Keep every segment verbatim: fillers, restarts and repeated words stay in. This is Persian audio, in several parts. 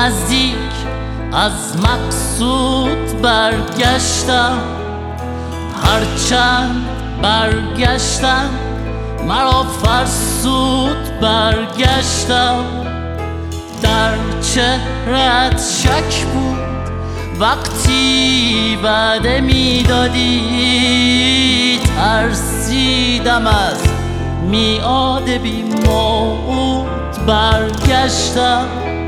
نزدیک از مقصود برگشتم، هرچند برگشتم مرا فرسود برگشتم. در چهرت شک بود وقتی وعده میدادی، ترسیدم از میعاد بی موعود برگشتم.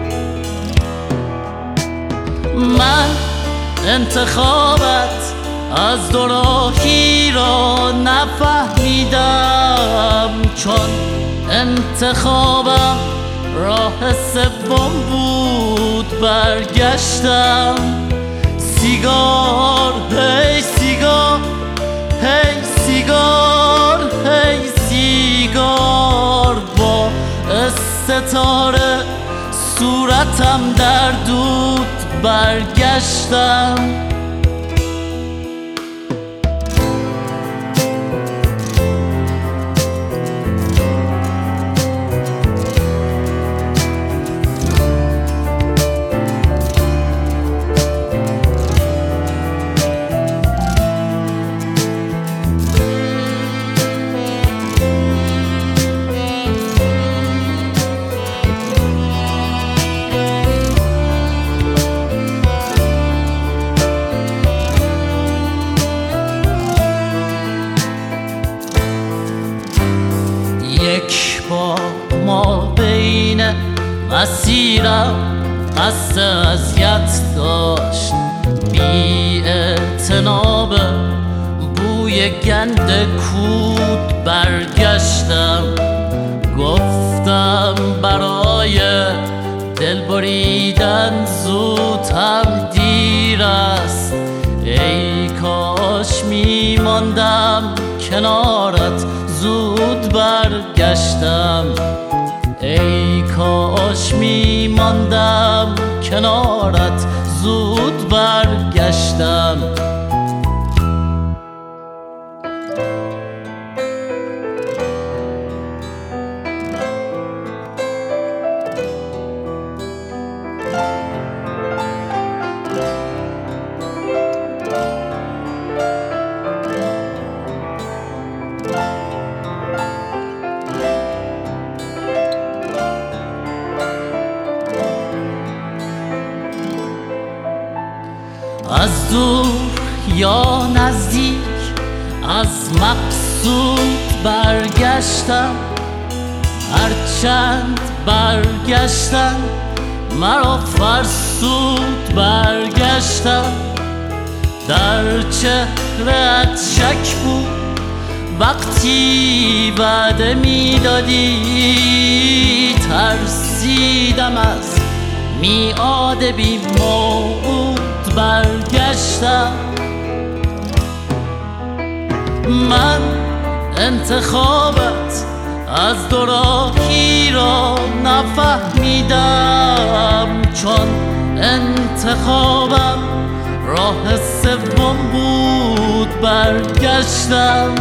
من انتخابت از دوراهی را نفهمیدم، چون انتخابم راه سوم بود برگشتم. سیگار هی سیگار هی سیگار هی سیگار، با استتاره صورتم در دود برگشتم. یک بار ما بین مسیرم قصد اذیت داشت، بی اعتنا به بوی گند کود برگشتم. گفتم برای دل بریدن زود هم دیر است، ای کاش میماندم کنارت زود برگشتم، ای کاش میماندم کنارت زود برگشتم. از دور یا نزدیک از مقصود برگشتم، هرچند برگشتم مرا فرسود برگشتم. در چهرت شک بود وقتی وعده میدادی، ترسیدم از میعاد بی موعود برگشتم. من انتخابت از دوراهی را نفهمیدم، چون انتخابم راه سوم بود برگشتم.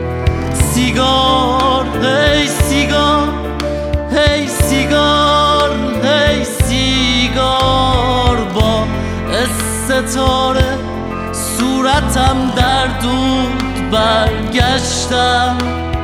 سیگار هی سیگار هی سیگار هی سیگار، با ستاره صورتم در دود برگشتم.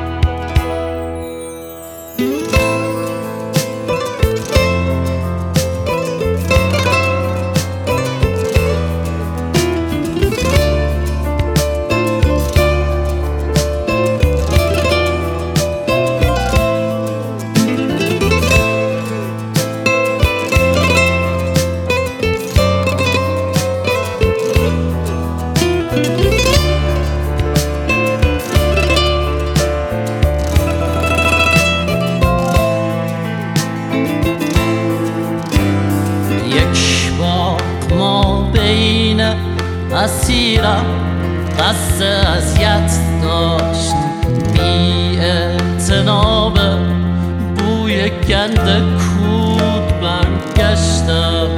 اسیرم قصد اذیت داشت، بی اعتنا به بوی گند کود برگشتم.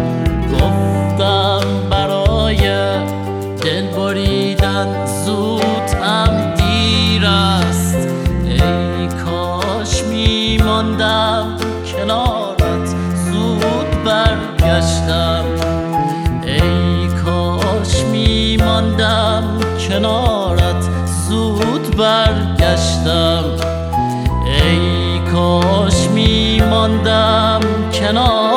گفتم برای دل بریدن زود هم دیر است، ای کاش میماندم کنارت زود برگشتم. برگشتم. ای کاش میماندم کنارت زود برگشتم. ای کاش میماندم کنار